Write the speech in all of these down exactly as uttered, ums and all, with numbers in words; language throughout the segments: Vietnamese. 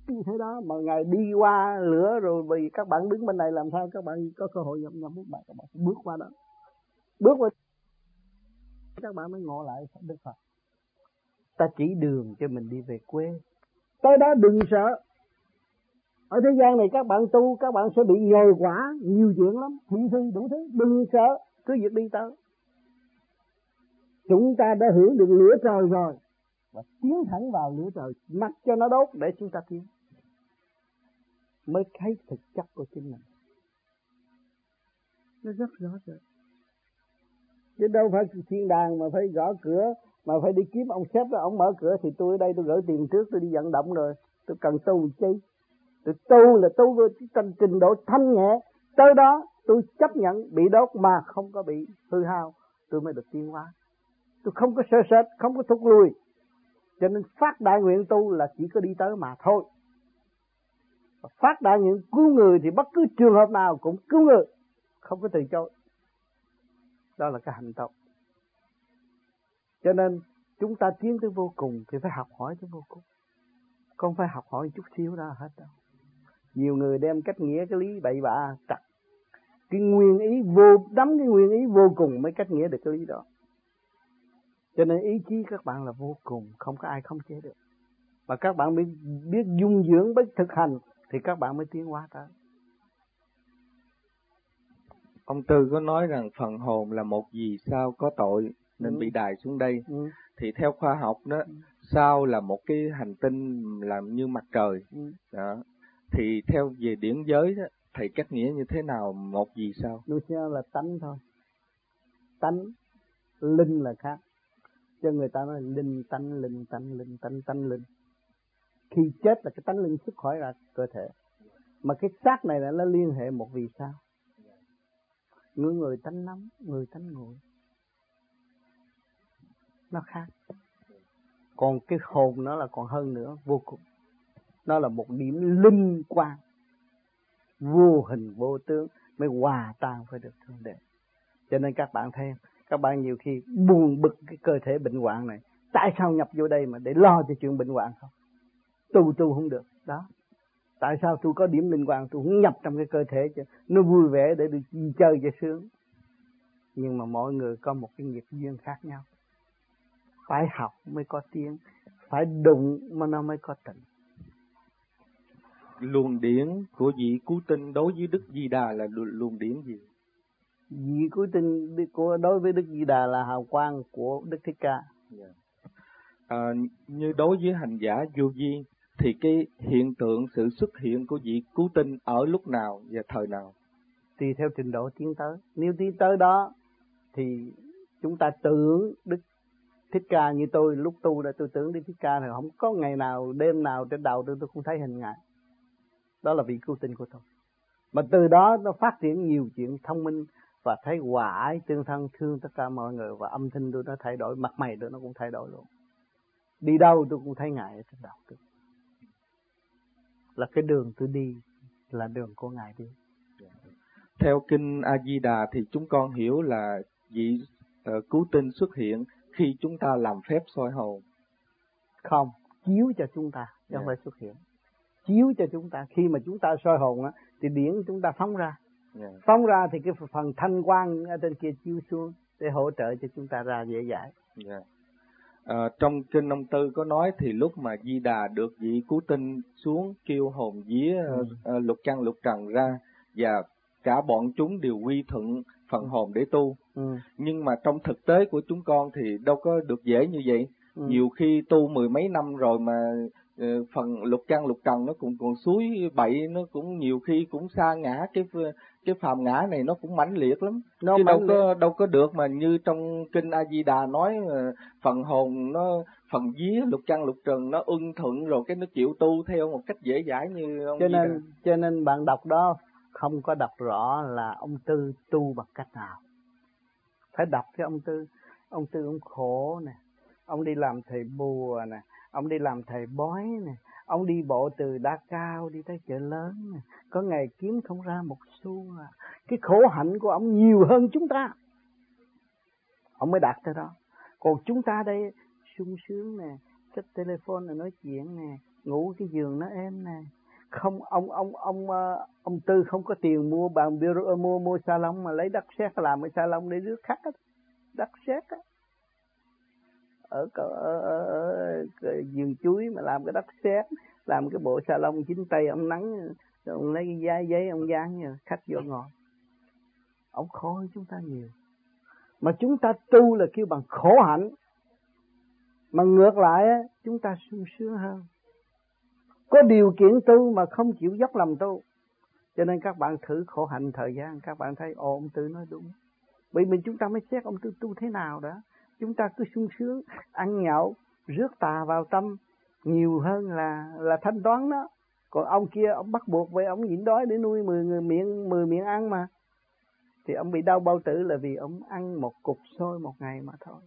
như thế đó, mà Ngài đi qua lửa rồi vì các bạn đứng bên này làm sao các bạn có cơ hội nhập nhập bước bạn, các bạn bước qua đó, bước qua các bạn mới ngộ lại Đức Phật. Ta chỉ đường cho mình đi về quê, tới đó đừng sợ. Ở thế gian này các bạn tu, các bạn sẽ bị nhồi quả nhiều chuyện lắm, thị phi đủ thứ, đừng sợ, cứ việc đi tới. Chúng ta đã hưởng được lửa trời rồi, và tiến thẳng vào lửa trời, mặc cho nó đốt để chúng ta tiến, mới thấy thực chất của chính mình. Nó rất rõ ràng. Chứ đâu phải thiên đàng mà phải gõ cửa, mà phải đi kiếm ông sếp đó, ông mở cửa thì tôi ở đây tôi gửi tiền trước, tôi đi vận động rồi, tôi cần tu chi. Tôi tu là tu với trình độ thanh nhẹ, tới đó tôi chấp nhận bị đốt mà không có bị hư hao, tôi mới được tiến hóa. Tôi không có sợ sệt, không có thúc lui. Cho nên phát đại nguyện tu là chỉ có đi tới mà thôi. Phát đại nguyện cứu người thì bất cứ trường hợp nào cũng cứu người, không có từ chối. Đó là cái hành động. Cho nên chúng ta tiến tới vô cùng thì phải học hỏi tới vô cùng, không phải học hỏi chút xíu đó hết đâu. Nhiều người đem cách nghĩa cái lý bậy bạ trật, cái nguyên ý vô, đắm cái nguyên ý vô cùng mới cách nghĩa được cái lý đó. Cho nên ý chí các bạn là vô cùng, không có ai khống chế được. Mà các bạn biết, biết dung dưỡng, biết thực hành thì các bạn mới tiến hóa tới. Ông Tư có nói rằng phần hồn là một vì sao có tội nên ừ. bị đày xuống đây. Ừ. Thì theo khoa học đó, ừ. sao là một cái hành tinh làm như mặt trời. Ừ. Đó. Thì theo về điển giới đó, thầy cách nghĩa như thế nào một vì sao? Lúc xưa là tánh thôi. Tánh, linh là khác. Cho người ta nói linh tánh, linh tánh, linh tánh, tánh linh. Khi chết là cái tánh linh xuất khỏi ra cơ thể. Mà cái xác này là nó liên hệ một vì sao. Người người tánh nóng, người tánh nguội. Nó khác. Còn cái hồn nó là còn hơn nữa, vô cùng. Nó là một điểm linh quang, vô hình vô tướng, mới hòa tan phải được thượng đế. Cho nên các bạn thấy, các bạn nhiều khi buồn bực cái cơ thể bệnh hoạn này. Tại sao nhập vô đây mà để lo cho chuyện bệnh hoạn không? Tu tu không được. Đó. Tại sao tôi có điểm linh quang, tôi không nhập trong cái cơ thể cho nó vui vẻ để được chơi cho sướng. Nhưng mà mỗi người có một cái nghiệp duyên khác nhau. Phải học mới có tiếng, phải đụng mà nó mới có tình. Luồng điển của vị cứu tinh đối với Đức Di Đà là luồng điển gì? Vị cứu tinh của đối với Đức Di Đà là hào quang của Đức Thích Ca. Yeah. À, như đối với hành giả vô vi thì cái hiện tượng sự xuất hiện của vị cứu tinh ở lúc nào và thời nào? Tùy theo trình độ tiến tới. Nếu tiến tới đó thì chúng ta tưởng Đức Thích Ca, như tôi lúc tu đã tôi tưởng Đức Thích Ca thì không có ngày nào đêm nào trên đầu tôi tôi không thấy hình ngài. Đó là vị cứu tinh của tôi. Mà từ đó nó phát triển nhiều chuyện thông minh và thấy hòa ái tương thân, thương tất cả mọi người, và âm thanh tôi nó thay đổi, mặt mày tôi nó cũng thay đổi luôn. Đi đâu tôi cũng thấy ngài ở trên đầu tôi. Là cái đường tôi đi là đường của ngài đi. Theo kinh A Di Đà thì chúng con hiểu là vị uh, cứu tinh xuất hiện khi chúng ta làm phép soi hồn. Không, chiếu cho chúng ta, chứ yeah. không phải xuất hiện. Chiếu cho chúng ta, khi mà chúng ta soi hồn á thì điển chúng ta phóng ra. Yeah. Phóng ra thì cái phần thanh quang ở trên kia chiếu xuống để hỗ trợ cho chúng ta ra dễ dãi. Yeah. À, trong kinh ông Tư có nói thì lúc mà Di Đà được vị cứu tinh xuống kêu hồn vía ừ. uh, lục căn lục trần ra, và cả bọn chúng đều quy thuận phần hồn để tu. Ừ. Nhưng mà trong thực tế của chúng con thì đâu có được dễ như vậy. Ừ. Nhiều khi tu mười mấy năm rồi mà uh, phần lục căn lục trần nó cũng còn suối bậy, nó cũng nhiều khi cũng sa ngã, cái cái phàm ngã này nó cũng mãnh liệt lắm. Nó chứ đâu liệt. có đâu có được mà như trong kinh A Di Đà nói uh, phần hồn nó phần vía lục căn lục trần nó ưng thuận rồi cái nó chịu tu theo một cách dễ dãi như ông. Cho nên cho nên bạn đọc đó không có đọc rõ là ông Tư tu bằng cách nào. Phải đọc cho ông Tư. Ông Tư ông khổ nè, ông đi làm thầy bùa nè, ông đi làm thầy bói nè, ông đi bộ từ Đa Cao đi tới chợ lớn nè, có ngày kiếm không ra một xu à. Cái khổ hạnh của ông nhiều hơn chúng ta, ông mới đạt tới đó. Còn chúng ta đây sung sướng nè, cái telephone là nói chuyện nè, ngủ cái giường nó êm nè. Không, ông ông ông ông Tư không có tiền mua bàn bureau, mua mua salon mà lấy đất sét làm cái salon để rước khách á, đất sét á. Ở, ở, ở, ở, ở vườn chuối mà làm cái đất sét, làm cái bộ salon chính tay ông nắng, rồi ông lấy cái giấy giấy ông dán như khách vô ngồi. Ông khổ hơn chúng ta nhiều. Mà chúng ta tu là kêu bằng khổ hạnh, mà ngược lại á, chúng ta sung sướng hơn. Có điều kiện tu mà không chịu dốc lòng tu. Cho nên các bạn thử khổ hạnh thời gian, các bạn thấy ồ, ông Tư nói đúng. Bởi vì chúng ta mới xét ông Tư tu thế nào đó. Chúng ta cứ sung sướng, ăn nhậu, rước tà vào tâm nhiều hơn là là thanh toán đó. Còn ông kia, ông bắt buộc với ông nhịn đói để nuôi mười người miệng, mười miệng ăn mà. Thì ông bị đau bao tử là vì ông ăn một cục xôi một ngày mà thôi.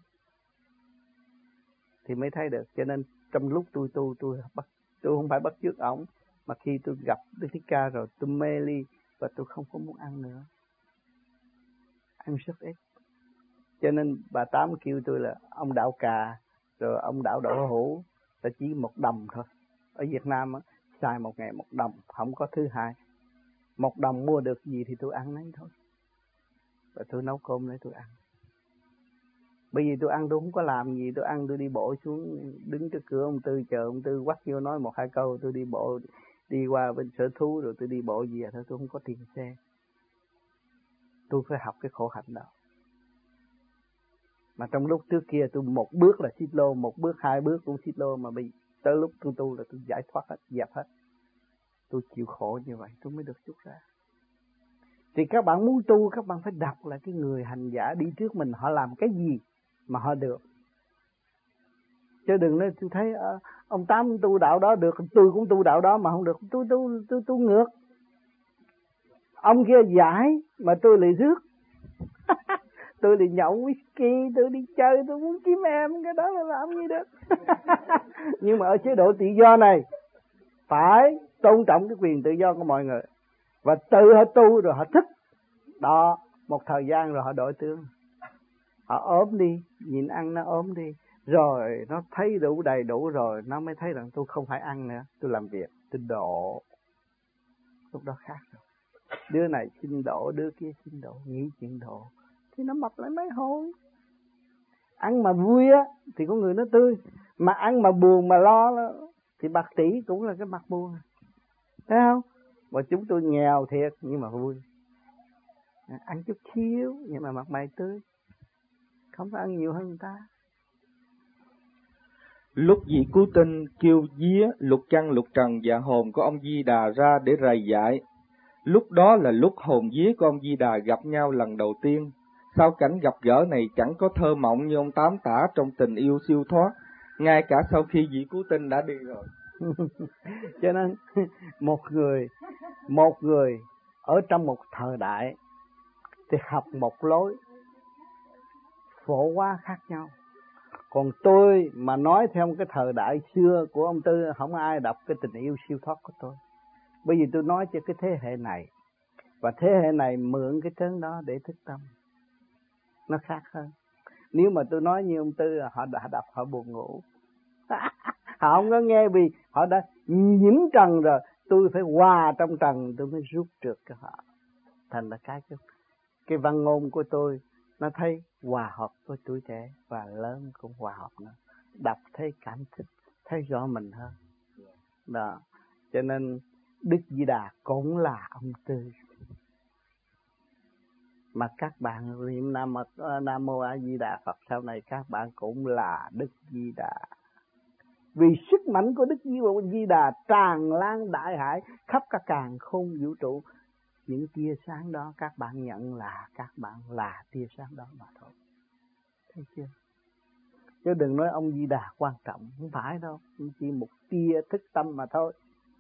Thì mới thấy được. Cho nên trong lúc tôi tu, tôi bắt, tôi không phải bắt chước ổng, mà khi tôi gặp Đức Thích Ca rồi tôi mê ly và tôi không có muốn ăn nữa. Ăn rất ít. Cho nên bà Tám kêu tôi là ông đạo cà, rồi ông đạo đậu hũ là chỉ một đồng thôi. Ở Việt Nam á, xài một ngày một đồng, không có thứ hai. Một đồng mua được gì thì tôi ăn nấy thôi. Và tôi nấu cơm để tôi ăn. Bởi vì tôi ăn tôi không có làm gì, tôi ăn tôi đi bộ xuống, đứng trước cửa ông Tư chờ ông Tư quắt vô nói một hai câu, tôi đi bộ đi qua bên sở thú rồi tôi đi bộ về thôi, tôi không có tiền xe. Tôi phải học cái khổ hạnh đó. Mà trong lúc trước kia tôi một bước là xích lô, một bước hai bước cũng xích lô, mà bây tới lúc tôi tu là tôi giải thoát hết, dẹp hết. Tôi chịu khổ như vậy tôi mới được chút ra. Thì các bạn muốn tu, các bạn phải đọc là cái người hành giả đi trước mình họ làm cái gì mà họ được. Chứ đừng nói tôi thấy uh, ông Tám tu đạo đó được, tôi cũng tu đạo đó mà không được, tôi tu tôi tu ngược. Ông kia giải mà tôi lại rước. Tôi đi nhậu whisky, tôi đi chơi, tôi muốn kiếm em, cái đó là làm gì được. Nhưng mà ở chế độ tự do này phải tôn trọng cái quyền tự do của mọi người. Và tự họ tu rồi họ thích. Đó, một thời gian rồi họ đổi tướng. Họ ốm đi, nhịn ăn nó ốm đi. Rồi nó thấy đủ đầy đủ rồi, nó mới thấy rằng tôi không phải ăn nữa, tôi làm việc, tôi độ. Lúc đó khác rồi. Đứa này xin độ, đứa kia xin độ, nghĩ chuyện độ. Thì nó mập lại mấy hồi. Ăn mà vui á thì có người nó tươi, mà ăn mà buồn mà lo thì bạc tỷ cũng là cái mặt buồn. Thấy không? Và chúng tôi nghèo thiệt nhưng mà vui. Ăn chút xíu nhưng mà mặt mày tươi, không phải ăn nhiều hơn người ta. Lúc vị cứu tinh kêu vía lục căn lục trần và hồn của ông Di Đà ra để rầy dạy. Lúc đó là lúc hồn vía của ông Di Đà gặp nhau lần đầu tiên. Sau cảnh gặp gỡ này chẳng có thơ mộng như ông Tám tả trong tình yêu siêu thoát, ngay cả sau khi vị cứu tinh đã đi rồi. Cho nên một người một người ở trong một thời đại thì học một lối phổ quá khác nhau. Còn tôi mà nói theo cái thời đại xưa của ông Tư, không ai đọc cái tình yêu siêu thoát của tôi. Bởi vì tôi nói cho cái thế hệ này, và thế hệ này mượn cái trấn đó để thức tâm. Nó khác hơn. Nếu mà tôi nói như ông Tư, họ đã đọc họ buồn ngủ. Họ không có nghe vì họ đã nhiễm trần rồi. Tôi phải hòa trong trần tôi mới rút trượt cho họ. Thành là cái cái, cái văn ngôn của tôi nó thấy hòa hợp với tuổi trẻ và lớn cũng hòa hợp nữa. Đọc thấy cảm thích, thấy rõ mình hơn. Đó. Cho nên Đức Di Đà cũng là ông Tư. Mà các bạn niệm Nam, Nam Mô A Di Đà Phật sau này các bạn cũng là Đức Di Đà. Vì sức mạnh của Đức Di Đà tràn lan đại hải khắp cả càn khôn vũ trụ. Những tia sáng đó các bạn nhận là các bạn là tia sáng đó mà thôi. Thấy chưa? Chứ đừng nói ông Di Đà quan trọng, không phải đâu, chỉ một tia thức tâm mà thôi.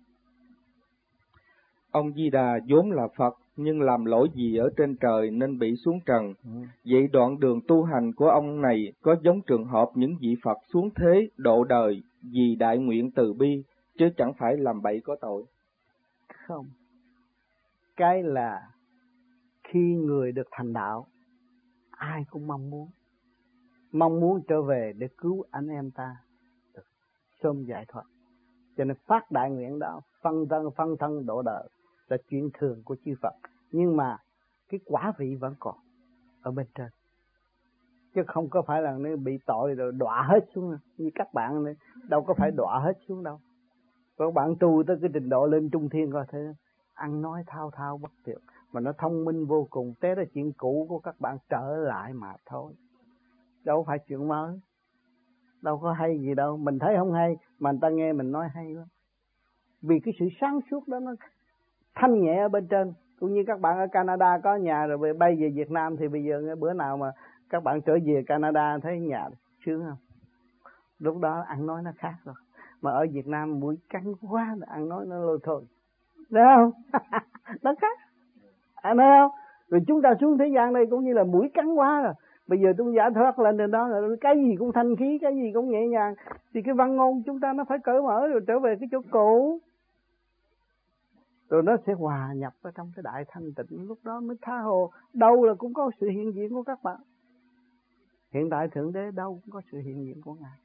Ông Di Đà vốn là Phật nhưng làm lỗi gì ở trên trời nên bị xuống trần. Ừ. Vậy đoạn đường tu hành của ông này có giống trường hợp những vị Phật xuống thế độ đời vì đại nguyện từ bi, chứ chẳng phải làm bậy có tội? Không. Cái là khi người được thành đạo, ai cũng mong muốn. Mong muốn trở về để cứu anh em ta được sớm giải thoát. Cho nên phát đại nguyện đó, phân thân phân thân độ đời là chuyện thường của chư Phật. Nhưng mà cái quả vị vẫn còn ở bên trên, chứ không có phải là nó bị tội rồi đọa hết xuống như các bạn này. Đâu có phải đọa hết xuống đâu. Các bạn tu tới cái trình độ lên trung thiên coi thế, ăn nói thao thao bất tuyệt, mà nó thông minh vô cùng. Thế là chuyện cũ của các bạn trở lại mà thôi, đâu phải chuyện mới, đâu có hay gì đâu. Mình thấy không hay mà người ta nghe mình nói hay lắm, vì cái sự sáng suốt đó nó thanh nhẹ ở bên trên. Cũng như các bạn ở Canada có nhà rồi bay về Việt Nam, thì bây giờ bữa nào mà các bạn trở về Canada thấy nhà sướng không? Lúc đó ăn nói nó khác rồi. Mà ở Việt Nam mũi căng quá, ăn nói nó lôi thôi, thấy không? Nó khác, anh thấy không? Rồi chúng ta xuống thế gian đây cũng như là mũi cắn quá rồi. Bây giờ tôi giả thoát lên trên đó, cái gì cũng thanh khí, cái gì cũng nhẹ nhàng, thì cái văn ngôn chúng ta nó phải cởi mở rồi trở về cái chỗ cũ, rồi nó sẽ hòa nhập vào trong cái đại thanh tịnh. Lúc đó mới tha hồ. Đâu là cũng có sự hiện diện của các bạn. Hiện tại Thượng Đế đâu cũng có sự hiện diện của Ngài.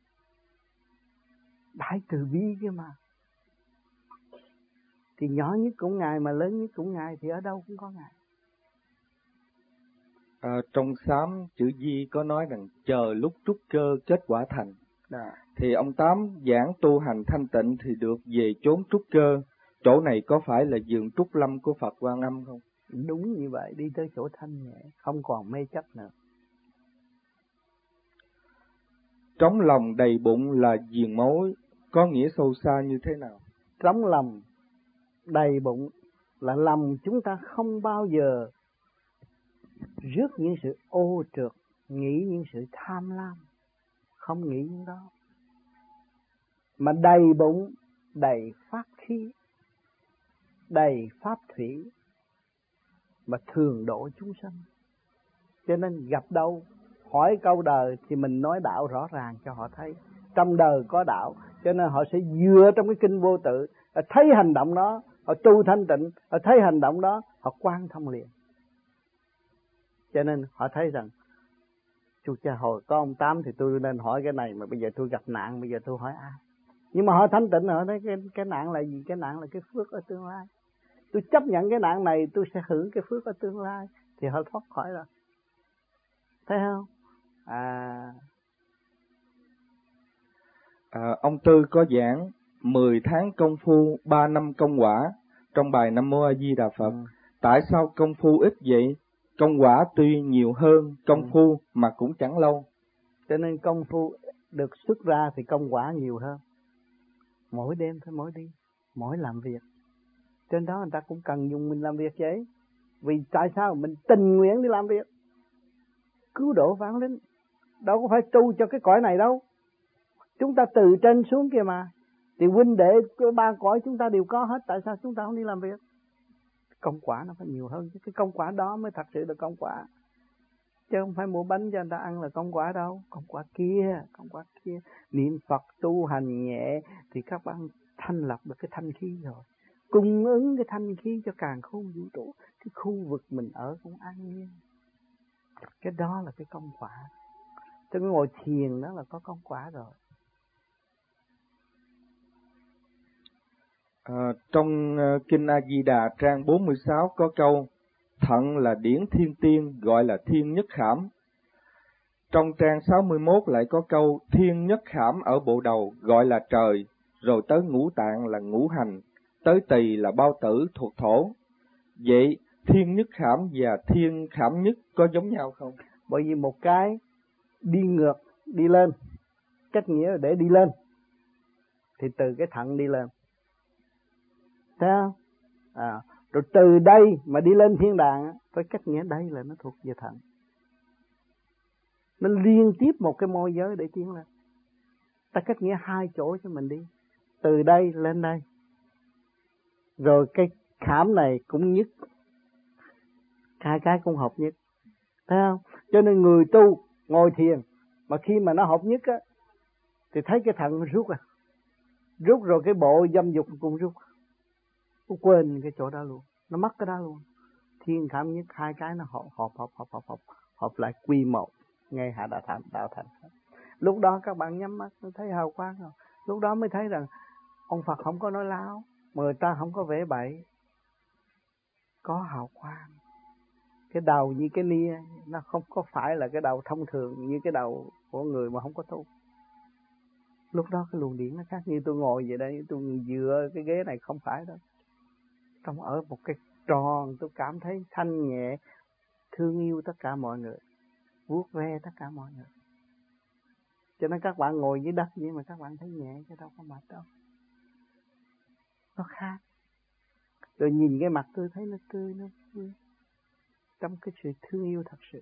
Đại từ bi kia mà. Thì nhỏ nhất cũng Ngài, mà lớn nhất cũng Ngài, thì ở đâu cũng có Ngài. À, trong Sám chữ Di có nói rằng chờ lúc trúc cơ kết quả thành. Đó. Thì ông Tám giảng tu hành thanh tịnh thì được về chốn trúc cơ. Chỗ này có phải là vườn trúc lâm của Phật Quan Âm không? Đúng như vậy, đi tới chỗ thanh nhẹ, không còn mê chấp nữa. Trống lòng đầy bụng là diền mối, có nghĩa sâu xa như thế nào? Trống lòng đầy bụng là lòng chúng ta không bao giờ rước những sự ô trượt, nghĩ những sự tham lam, không nghĩ những đó. Mà đầy bụng, đầy pháp khí, đầy pháp thủy, mà thường độ chúng sanh. Cho nên gặp đâu hỏi câu đời thì mình nói đạo rõ ràng cho họ thấy. Trong đời có đạo, cho nên họ sẽ dựa trong cái kinh vô tự, thấy hành động đó họ tu thanh tịnh, họ thấy hành động đó họ quan thông liền. Cho nên họ thấy rằng chú cha hồi có ông Tám thì tôi nên hỏi cái này, mà bây giờ tôi gặp nạn, bây giờ tôi hỏi ai? Nhưng mà họ thanh tịnh, họ thấy cái, cái nạn là gì? Cái nạn là cái phước ở tương lai. Tôi chấp nhận cái nạn này, tôi sẽ hưởng cái phước ở tương lai, thì họ thoát khỏi rồi. Thấy không? À... à ông Tư có giảng mười tháng công phu, ba năm công quả trong bài Nam Mô A Di Đà Phật. Ừ. Tại sao công phu ít vậy? Công quả tuy nhiều hơn công ừ. phu mà cũng chẳng lâu. Cho nên công phu được xuất ra thì công quả nhiều hơn. Mỗi đêm phải mỗi đi, mỗi làm việc. Trên đó người ta cũng cần dùng mình làm việc vậy. Vì tại sao? Mình tình nguyện đi làm việc, cứu độ vãng linh. Đâu có phải tu cho cái cõi này đâu. Chúng ta từ trên xuống kia mà. Thì huynh đệ của ba cõi chúng ta đều có hết. Tại sao chúng ta không đi làm việc? Công quả nó phải nhiều hơn. Cái công quả đó mới thật sự là công quả. Chứ không phải mua bánh cho người ta ăn là công quả đâu. Công quả kia, công quả kia. Niệm Phật tu hành nhẹ thì các bạn thanh lập được cái thanh khí rồi. Cung ứng cái thanh khí cho càn khôn vũ trụ. Cái khu vực mình ở cũng an nhiên. Cái đó là cái công quả. Tôi ngồi thiền đó là có công quả rồi. À, trong uh, Kinh A-di-đà trang bốn mươi sáu có câu thận là điển thiên tiên, gọi là thiên nhất khảm. Trong trang sáu mươi mốt lại có câu thiên nhất khảm ở bộ đầu, gọi là trời, rồi tới ngũ tạng là ngũ hành, tới tỳ là bao tử thuộc thổ. Vậy thiên nhất khảm và thiên khảm nhất có giống nhau không? Bởi vì một cái đi ngược, đi lên, cách nghĩa là để đi lên, thì từ cái thận đi lên. Thấy không? À, rồi từ đây mà đi lên thiên đàng, với cách nghĩa đây là nó thuộc về thận. Nó liên tiếp một cái môi giới để tiến lên. Ta cách nghĩa hai chỗ cho mình đi. Từ đây lên đây. Rồi cái khảm này cũng nhất. Hai cái cũng hợp nhất. Thấy không? Cho nên người tu ngồi thiền, mà khi mà nó hợp nhất á, thì thấy cái thận rút à. Rút rồi cái bộ dâm dục cũng rút. Nó quên cái chỗ đó luôn. Nó mất cái đó luôn. Thiên khảm nhất, hai cái nó hợp hợp hợp hợp hợp hợp, hợp lại quy một. Ngay hạ đạo thành, đạo thành. Lúc đó các bạn nhắm mắt thấy hào quang rồi. Lúc đó mới thấy rằng Ông Phật không có nói láo, người ta không có vẽ bậy, có hào quang. Cái đầu như cái nia, nó không có phải là cái đầu thông thường như cái đầu của người mà không có tu. Lúc đó cái luồng điển nó khác. Như tôi ngồi vậy đây, tôi dựa cái ghế này không phải đâu. Trong ở một cái tròn, tôi cảm thấy thanh nhẹ, thương yêu tất cả mọi người, vuốt ve tất cả mọi người. Cho nên các bạn ngồi dưới đất nhưng mà các bạn thấy nhẹ chứ đâu có mệt đâu. Nó khác. Rồi nhìn cái mặt tôi thấy nó tươi, nó vui, trong cái sự thương yêu thật sự.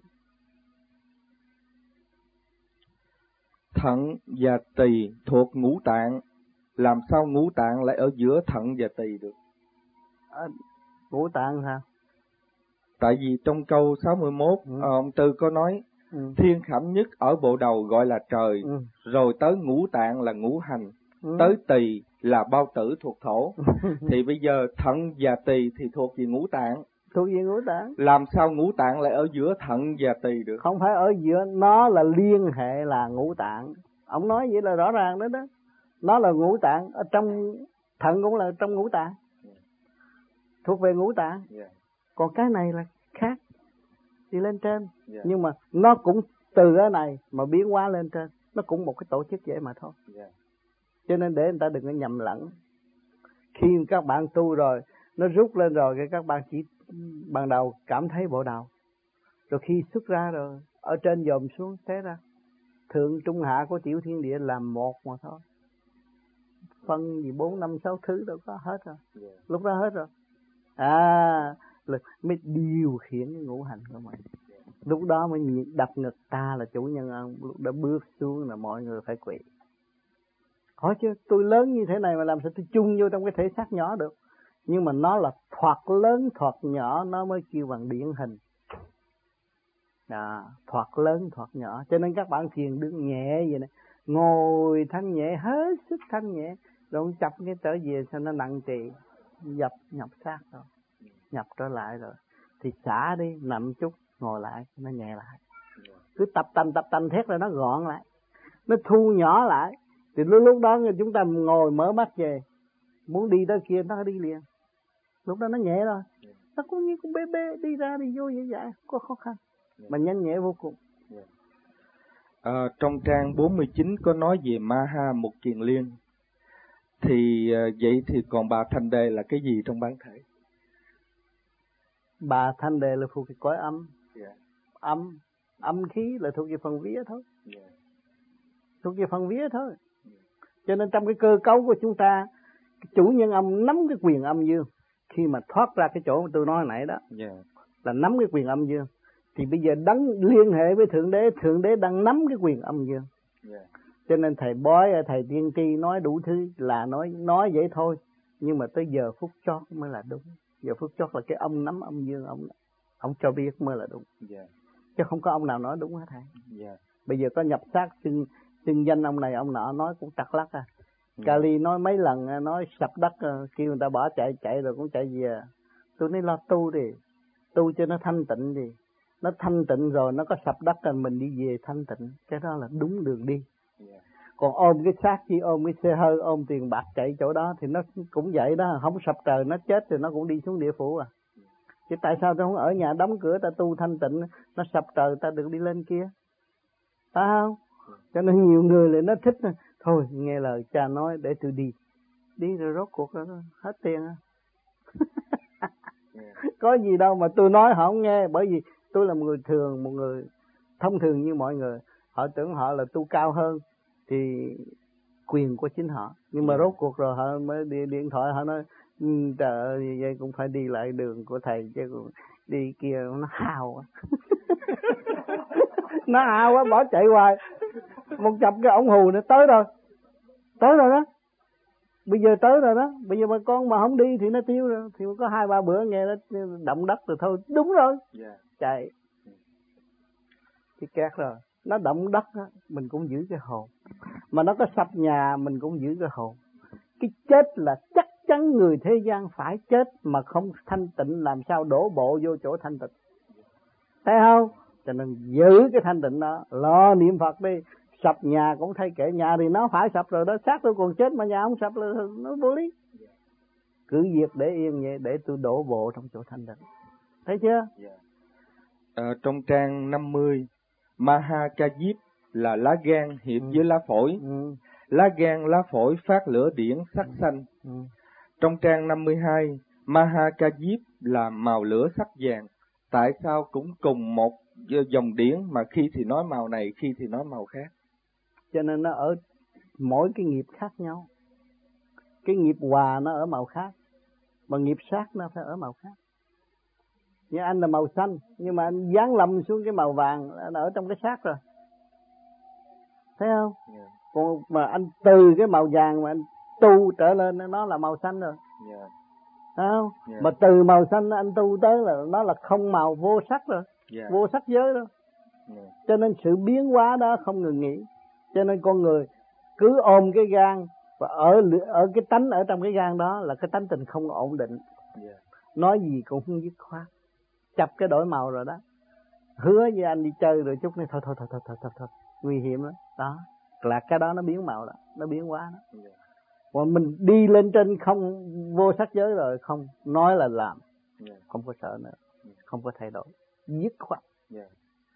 Thận và tỳ thuộc ngũ tạng, làm sao ngũ tạng lại ở giữa thận và tỳ được? À, ngũ tạng sao? Tại vì trong câu sáu mươi mốt, ừ. ông Tư có nói ừ. thiên khảm nhất ở bộ đầu gọi là trời, ừ. rồi tới ngũ tạng là ngũ hành, ừ. tới tỳ là bao tử thuộc thổ. Thì bây giờ thận và tỳ thì thuộc về ngũ tạng. Thuộc về ngũ tạng. Làm sao ngũ tạng lại ở giữa thận và tỳ được? Không phải ở giữa, nó là liên hệ là ngũ tạng. Ông nói vậy là rõ ràng đó đó. Nó là ngũ tạng, ở trong thận cũng là trong ngũ tạng. Thuộc về ngũ tạng. Yeah. Còn cái này là khác, đi lên trên. Yeah. Nhưng mà nó cũng từ cái này mà biến hóa lên trên. Nó cũng một cái tổ chức vậy mà thôi. Yeah. Cho nên để người ta đừng có nhầm lẫn. Khi các bạn tu rồi, nó rút lên rồi, cái các bạn chỉ ban đầu cảm thấy bộ đầu. Rồi khi xuất ra rồi, ở trên dòm xuống thế ra. Thượng trung hạ của tiểu thiên địa là một mà thôi. Phân gì bốn năm sáu thứ đâu có hết rồi. Yeah. Lúc đó hết rồi. À, là mới điều khiển cái ngũ hành của mình. Yeah. Lúc đó mới đập ngực ta là chủ nhân ông. Lúc đó bước xuống là mọi người phải quỳ. Hỏi chứ tôi lớn như thế này mà làm sao tôi chung vô trong cái thể xác nhỏ được? Nhưng mà nó là thoạt lớn thoạt nhỏ, nó mới kêu bằng điển hình. À, thoạt lớn thoạt nhỏ. Cho nên các bạn thiền đứng nhẹ vậy này, ngồi thanh nhẹ, hết sức thanh nhẹ, rồi chập cái trở về sao nó nặng trì, dập nhập sát rồi, nhập trở lại rồi thì xả đi, nằm chút ngồi lại nó nhẹ lại. Cứ tập tành tập tành thét rồi nó gọn lại, nó thu nhỏ lại. Thì lúc lúc đó chúng ta ngồi mở mắt về, muốn đi tới kia nó đi liền. Lúc đó nó nhẹ rồi, nó cũng như con bê bê đi ra đi vô vậy vậy, có khó khăn mà nhanh nhẹ vô cùng. À, trong trang bốn mươi chín có nói về Maha Mục Kiền Liên. Thì vậy thì còn bà Thanh Đề là cái gì trong bản thể? Bà Thanh Đề là thuộc về cõi âm. Yeah. Âm, âm khí là thuộc về phần vía thôi. Yeah. Thuộc về phần vía thôi. Yeah. Cho nên trong cái cơ cấu của chúng ta, cái chủ nhân âm nắm cái quyền âm dương. Khi mà thoát ra cái chỗ mà tôi nói hồi nãy đó, yeah. là nắm cái quyền âm dương. Thì bây giờ đấng liên hệ với Thượng Đế, Thượng Đế đang nắm cái quyền âm dương. Yeah. Cho nên thầy bói, thầy tiên tri nói đủ thứ là nói nói vậy thôi. Nhưng mà tới giờ phút chót mới là đúng. Giờ phút chót là cái ông nắm âm dương, ông ông cho biết mới là đúng. Yeah. Chứ không có ông nào nói đúng hết thầy. Yeah. Bây giờ có nhập xác xưng, xưng danh ông này ông nọ nói cũng trật lắc à. Yeah. Kali nói mấy lần nói sập đất, kêu người ta bỏ chạy, chạy rồi cũng chạy về. Tôi nói lo tu đi, tu cho nó thanh tịnh đi. Nó thanh tịnh rồi nó có sập đất rồi mình đi về thanh tịnh. Cái đó là đúng đường đi. Yeah. Còn ôm cái xác chi, ôm cái xe hơi, ôm tiền bạc chạy chỗ đó thì nó cũng vậy đó. Không sập trời nó chết thì nó cũng đi xuống địa phủ à. Chứ tại sao tôi không ở nhà đóng cửa ta tu thanh tịnh, nó sập trời ta được đi lên kia, phải không? Cho nên nhiều người lại nó thích, thôi nghe lời cha nói để tôi đi. Đi rồi rốt cuộc đó, hết tiền á. Có gì đâu mà tôi nói họ không nghe. Bởi vì tôi là một người thường, một người thông thường như mọi người. Họ tưởng họ là tu cao hơn thì quyền của chính họ. Nhưng mà rốt cuộc rồi họ mới đi điện thoại, họ nói trời ơi vậy cũng phải đi lại đường của thầy chứ còn đi kia nó hao quá. Nó hao quá bỏ chạy hoài. Một chập cái ổng hù nó tới rồi. Tới rồi đó. Bây giờ tới rồi đó. Bây giờ mà con mà không đi thì nó tiêu rồi. Thì có hai ba bữa nghe nó động đất rồi thôi. Đúng rồi. Yeah. Chạy. Thì kẹt rồi. Nó động đất á, mình cũng giữ cái hồn. Mà nó có sập nhà mình cũng giữ cái hồn. Cái chết là chắc chắn người thế gian phải chết mà không thanh tịnh làm sao đổ bộ vô chỗ thanh tịnh. Thấy không? Cho nên giữ cái thanh tịnh đó, lo niệm Phật đi, Sập nhà cũng thay kệ, nhà thì nó phải sập rồi đó, xác tôi còn chết mà nhà không sập là nó vô lý. Cứ việc để yên vậy để tôi đổ bộ trong chỗ thanh định. Thấy chưa? Yeah. À, trong trang năm mươi, Mahakajip là lá gan hiệp ừ. với lá phổi. Ừ. Lá gan, lá phổi phát lửa điển sắc ừ. xanh. Ừ. Trong trang năm mươi hai, Mahakajip là màu lửa sắc vàng. Tại sao cũng cùng một dòng điển mà khi thì nói màu này, khi thì nói màu khác? Cho nên nó ở mỗi cái nghiệp khác nhau. Cái nghiệp hòa nó ở màu khác, mà nghiệp sát nó phải ở màu khác. Như anh là màu xanh, nhưng mà anh giáng lâm xuống cái màu vàng, anh ở trong cái xác rồi. Thấy không? Yeah. Còn mà anh từ cái màu vàng mà anh tu trở lên nó là màu xanh rồi. Yeah. Thấy không? Yeah. Mà từ màu xanh anh tu tới là nó là không màu, vô sắc rồi. Yeah. Vô sắc giới rồi. Yeah. Cho nên sự biến hóa đó không ngừng nghỉ. Cho nên con người cứ ôm cái gan và ở ở cái tánh ở trong cái gan đó là cái tánh tình không ổn định. Yeah. Nói gì cũng không dứt khoát. Chập cái đổi màu rồi đó. Hứa với anh đi chơi rồi chút này thôi thôi thôi thôi thôi thôi, thôi. Nguy hiểm lắm. Đó, là cái đó nó biến màu đó, nó biến hóa đó. Yeah. Còn mình đi lên trên không vô sắc giới rồi, không nói là làm. Yeah. Không có sợ nữa. Yeah. Không có thay đổi. Dứt khoát. Yeah.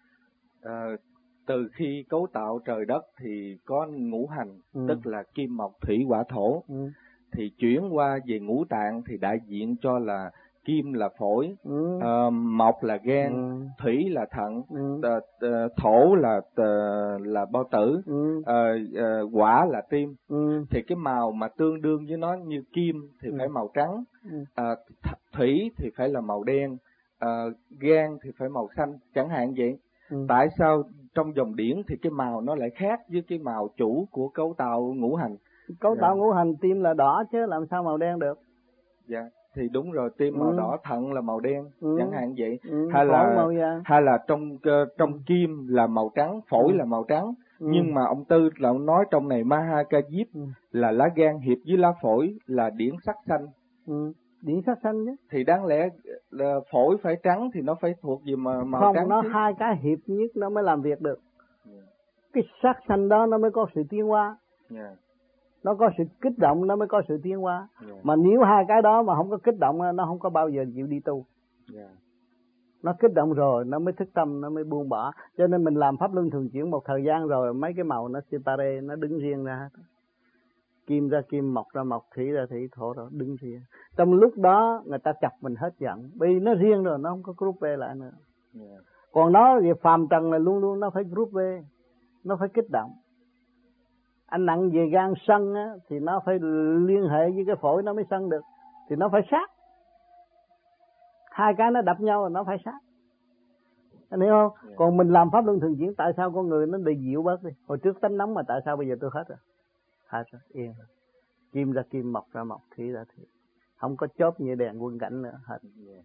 À, từ khi cấu tạo trời đất thì có ngũ hành, ừ. tức là kim mộc thủy hỏa thổ. Ừ. Thì chuyển qua về ngũ tạng thì đại diện cho là kim là phổi, ừ. uh, mộc là gan, ừ. thủy là thận, ừ. uh, uh, thổ là uh, là bao tử, ừ. uh, uh, hỏa là tim. Ừ. Thì cái màu mà tương đương với nó như kim thì ừ. phải màu trắng, ừ. uh, th- thủy thì phải là màu đen, uh, gan thì phải màu xanh, chẳng hạn vậy. Ừ. Tại sao trong dòng điển thì cái màu nó lại khác với cái màu chủ của cấu tạo ngũ hành? Cấu tạo ngũ hành tim là đỏ chứ làm sao màu đen được? Dạ, thì đúng rồi, tim ừ. màu đỏ, thận là màu đen, ừ. chẳng hạn vậy. Ừ. Hay là màu vàng. hay là trong uh, trong ừ. kim là màu trắng, phổi ừ. là màu trắng. Ừ. Nhưng mà ông Tư là ông nói trong này Mahakajip ừ. là lá gan hiệp với lá phổi là điển sắc xanh. Ừ. Điển sắc xanh chứ. Thì đáng lẽ là phổi phải trắng thì nó phải thuộc về màu, màu không, trắng. Không, nó chứ. hai cái hiệp nhất nó mới làm việc được. Yeah. Cái sắc xanh đó nó mới có sự tiến hóa. Yeah. Nó có sự kích động nó mới có sự tiến hóa. Yeah. Mà nếu hai cái đó mà không có kích động nó không có bao giờ chịu đi tu. Yeah. Nó kích động rồi nó mới thức tâm, nó mới buông bỏ. Cho nên mình làm pháp luân thường chuyển một thời gian rồi mấy cái màu nó separate, nó đứng riêng ra. Kim ra kim, mộc ra mộc, thủy ra thủy, thổ ra đứng riêng. Trong lúc đó người ta chọc mình hết giận, vì nó riêng rồi nó không có group về lại nữa. Yeah. Còn nó về phàm trần là luôn luôn nó phải group về, nó phải kích động. Anh nặng về gan sân á, thì nó phải liên hệ với cái phổi nó mới sân được, thì nó phải sát. Hai cái nó đập nhau là nó phải sát. Anh hiểu không? Yeah. Còn mình làm pháp luân thường chuyển, tại sao con người nó bị dịu bớt đi? Hồi trước tánh nóng mà tại sao bây giờ tôi hết rồi? Hết rồi, yên rồi. Kim ra kim, mộc ra mộc, thủy ra thủy. Không có chớp như đèn quân cảnh nữa, hết. Yeah.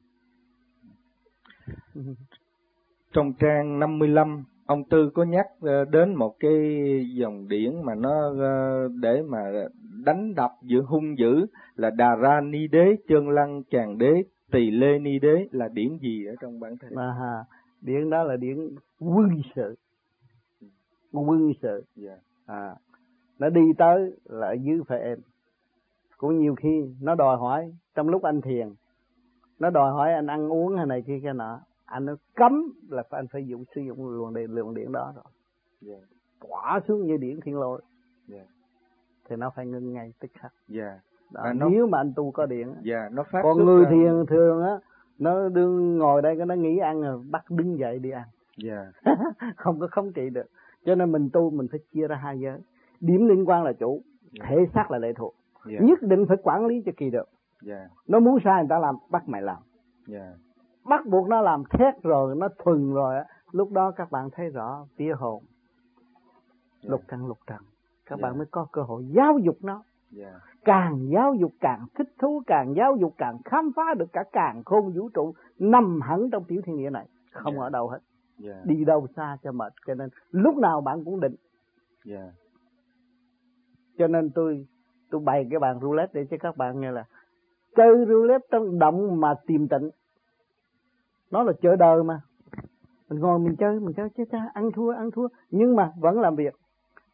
Trong trang năm mươi lăm, ông Tư có nhắc đến một cái dòng điển mà nó để mà đánh đập giữa hung dữ là Đà Ra Ni Đế, Chân Lăng Tràng Đế, Tỳ Lê Ni Đế, là điển gì ở trong bản thể? À, điển đó là điển quân sự. Quân sự. Yeah. À, nó đi tới là dưới phải êm. Cũng nhiều khi nó đòi hỏi trong lúc anh thiền, nó đòi hỏi anh ăn uống hay này kia kia nọ, anh nó cấm là phải anh phải dùng sử dụng luồng điện luồng điện đó rồi. Yeah. Tỏa xuống như điển thiên lôi. Yeah. Thì nó phải ngưng ngay tức khắc. Yeah. Đó, à, nó... nếu mà anh tu có điện. Yeah, nó phát còn người thiền là... thường á, nó đương ngồi đây cái nó nghĩ ăn rồi bắt đứng dậy đi ăn. Yeah. Không có khống trị được. Cho nên mình tu mình phải chia ra hai giới. Điểm liên quan là chủ, yeah. thể xác là lệ thuộc. Yeah. Nhất định phải quản lý cho kỳ được. Yeah. Nó muốn sai người ta làm, bắt mày làm. Yeah. Bắt buộc nó làm thét rồi, nó thuần rồi á, lúc đó các bạn thấy rõ vía hồn. Yeah. Lục căn lục trần. Các yeah. bạn mới có cơ hội giáo dục nó. Yeah. Càng giáo dục càng thích thú, càng giáo dục càng khám phá được cả càn khôn vũ trụ nằm hẳn trong tiểu thiên địa này, không yeah. ở đâu hết. Yeah. Đi đâu xa cho mệt, cho nên lúc nào bạn cũng định. Yeah. Cho nên tôi tôi bày cái bàn roulette để cho các bạn nghe là chơi roulette trong động mà tìm tịnh. Nó là chơi đời mà. Mình ngồi mình chơi, mình chơi chơi chơi ăn thua ăn thua nhưng mà vẫn làm việc.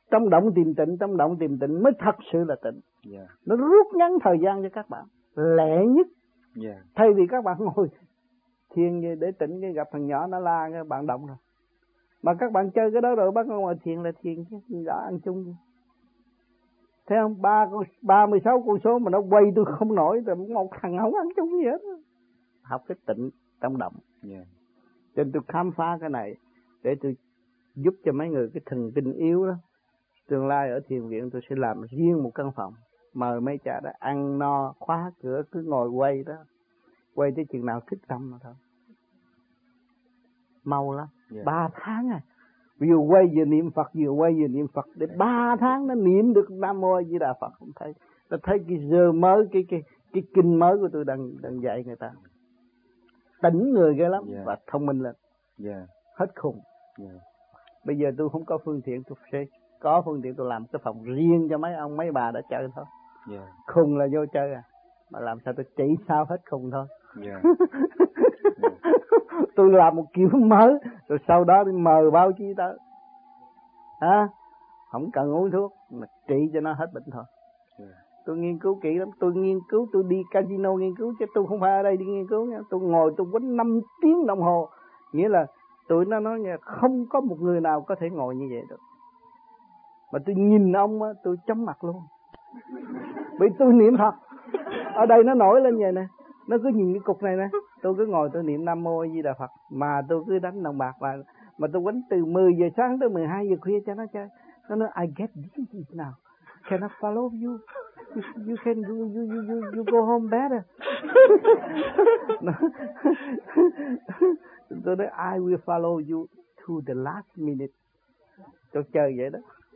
Trong động tìm tịnh, trong động tìm tịnh mới thật sự là tịnh. Yeah. Nó rút ngắn thời gian cho các bạn, lẹ nhất. Yeah. Thay vì các bạn ngồi thiền để tịnh, cái gặp thằng nhỏ nó la các bạn động rồi. Mà các bạn chơi cái đó rồi bắt ngồi thiền là thiền chứ đã ăn chung gì. Thấy không? Ba con ba mươi sáu con số mà nó quay tôi không nổi, rồi một thằng không ăn chung gì hết. Học cái tịnh trong động. Yeah. Cho nên tôi khám phá cái này để tôi giúp cho mấy người cái thần kinh yếu đó. Tương lai ở thiền viện tôi sẽ làm riêng một căn phòng, mời mấy cha đó ăn no, khóa cửa, cứ ngồi quay đó, quay tới chừng nào thích tâm mà thôi. Mau lắm. Yeah. Ba tháng à, vừa quay vừa niệm Phật, vừa quay vừa niệm Phật, để ba tháng nó niệm được Nam Mô A Di Đà Phật. Không thấy, nó thấy cái giờ mới, cái cái cái kinh mới của tôi đang đang dạy người ta, tỉnh người ghê lắm. Yeah. Và thông minh lên. Yeah. Hết khùng. Yeah. Bây giờ tôi không có phương tiện, tôi sẽ có phương tiện, tôi làm cái phòng riêng cho mấy ông mấy bà đã chơi thôi. Yeah. Khùng là vô chơi à, mà làm sao tôi chỉ sao hết khùng thôi. Yeah. Yeah. Tôi làm một kiểu mới, rồi sau đó đi mời báo chí tới. À, không cần uống thuốc, mà trị cho nó hết bệnh thôi. Yeah. Tôi nghiên cứu kỹ lắm, tôi nghiên cứu, tôi đi casino nghiên cứu, chứ tôi không phải ở đây đi nghiên cứu nha. Tôi ngồi tôi quánh năm tiếng đồng hồ, nghĩa là tụi nó nói nha, không có một người nào có thể ngồi như vậy được. Mà tôi nhìn ông á, tôi chóng mặt luôn. Bởi tôi niệm Phật. Ở đây nó nổi lên vậy nè, nó cứ nhìn cái cục này nè, tôi cứ ngồi tôi niệm Nam Mô A Di Đà Phật, mà tôi cứ đánh đồng bạc vào, mà tôi quánh từ mười giờ sáng tới mười hai giờ khuya cho nó chơi. Nó nói I get this now, can I follow you? You can do, you you you you go home better. Tôi nói I will follow you to the last minute. Tôi chơi vậy đó.